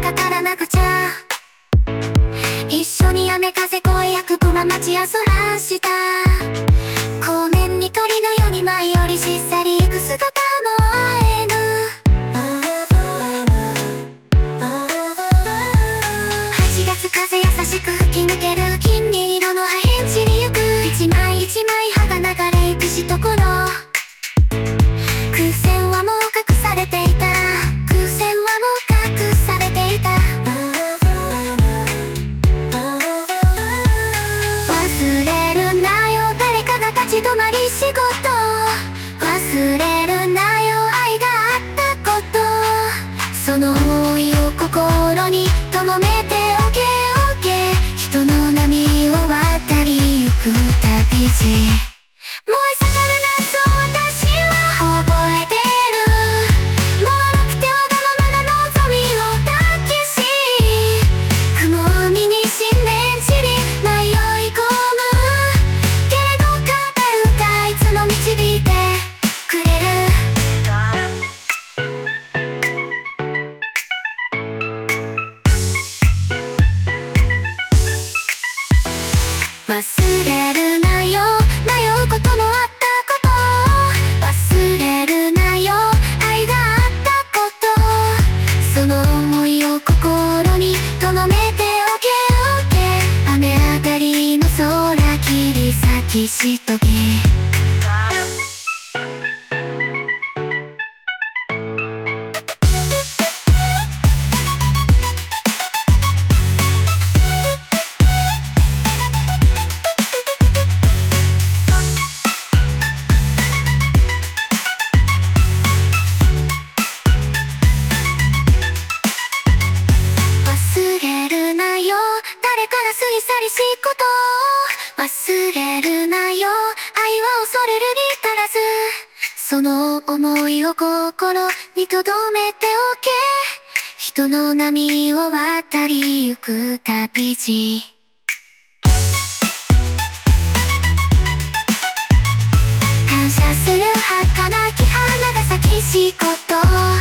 語らなくちゃ。一緒に雨風恋役熊町やそらした後面に鳥のように舞い降りし去りゆく姿も会えぬ。8月風優しく吹き抜ける金色の破片散りゆく一枚一枚葉が流れゆくしところ。空線はもう隠されていた。空線はもう隠されていた。忘れるなよ誰かが立ち止まり仕事。忘れるなよ愛があったこと。その想いを心に留めておけおけ。人の波を渡りゆく旅路。燃え盛る夏を私は覚えてる。もうなくてわがままな望みを抱きし雲海に新年散り迷い込むけれど語る歌いつも導いてくれる。忘れるなよなよことのあったこと。忘れるなよ愛があったこと。その想いを心に留めておけおけ。雨上がりの空切り裂きしとけ。忘れるなよ誰かが過ぎ去りしこと。忘れるなよ愛は恐れるに足らず。その想いを心に留めておけ。人の波を渡りゆく旅路。感謝する儚き花が咲きしこと。